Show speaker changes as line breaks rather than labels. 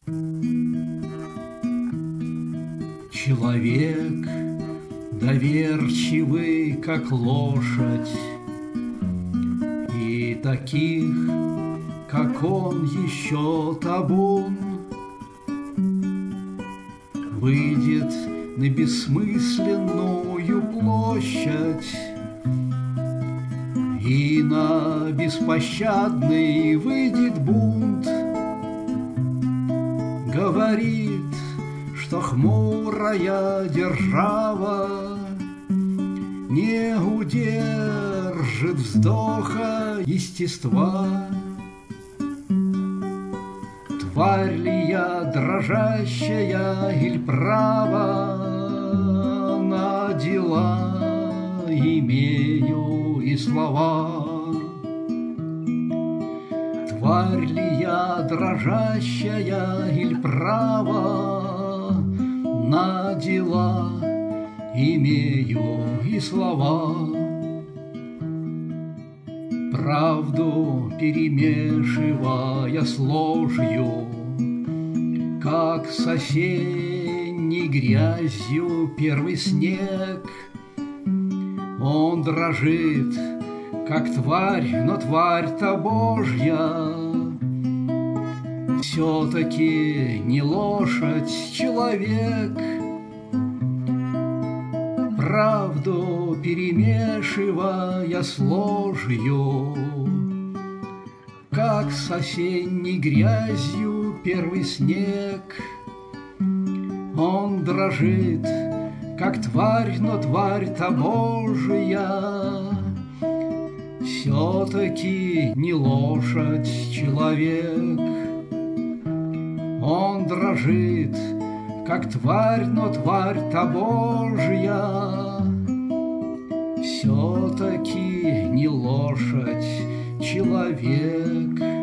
Человек доверчивый, как лошадь, и таких, как он, еще табун. Выйдет на бессмысленную площадь и на беспощадный выйдет бунт. Говорит, что хмурая держава не удержит вздоха естества. Тварь ли я дрожащая, иль право на дела имею и слова? Тварь ли я дрожащая, иль право на дела имею и слова? Правду перемешивая с ложью, как с осенней грязью первый снег, он дрожит, как тварь, но тварь-то Божья. Все-таки не лошадь, человек. Правду перемешивая с ложью, как с осенней грязью первый снег, он дрожит, как тварь, но тварь-то Божия. Все-таки не лошадь, человек. Он дрожит, как тварь, но тварь-то Божья. Все-таки не лошадь, человек.